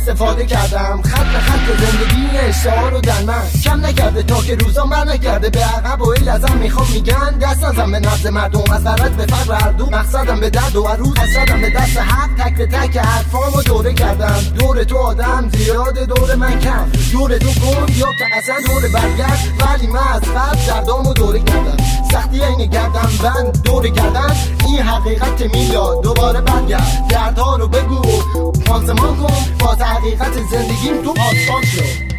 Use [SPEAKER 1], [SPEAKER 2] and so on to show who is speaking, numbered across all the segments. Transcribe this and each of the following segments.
[SPEAKER 1] استفاده کردم. خط زندگی اشتها رو در من کم نکرده تا که روزام بر نکرده به عقب و ایل ازم میخوام میگن دست نزن به نبض مردم. از غرض به فقر هر دو مقصدم به درد و عروض حسردم به دست حق. تک به تک حرفامو دوره کردم. دور تو آدم زیاده دور من کم. دور تو کن یا که اصلا دور برگرد. ولی من از قبل دردامو دوره کردم. سختی اینه گردم بند دوره کردن. این حقیقت میلاد دوباره برگرد. دردها رو بگو پانسمان کن باز حقیقت زندگیم تو آسمان شد.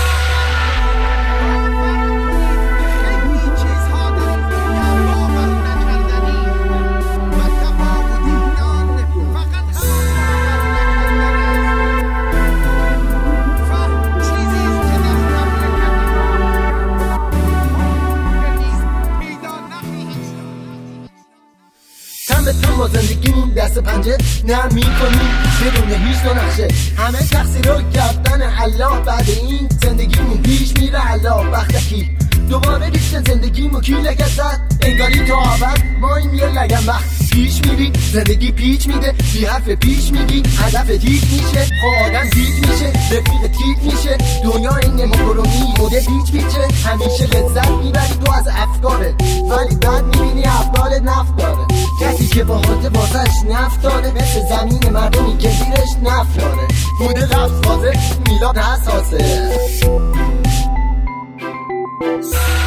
[SPEAKER 1] تن با زندگیم دست پنجه نرم میکنیم بدون هیچ دو نقشه. همه تقصیر رو گردن الله. بعد این زندگیمون پیش میره الله بختکی. دوباره ریشت زندگیمو کی لگه زد انگاری تو آورد ما این یه لگم وقت پیش میری. زندگی پیچ میده بی حرف پیش میگی. هدف دیگ میشه خب آدم دیگ میشه. رفیق تیگ میشه دنیا این مکرونی مده پیچ پیچه. همیشه لذت میبری تو از افکاره ولی بعد میبینی افکارت نفت داره. کسی که با حاطه بازش نفت داره مثل زمین مردمی که زیرش نفت داره. بوده رفت فازه میلاد حساسه.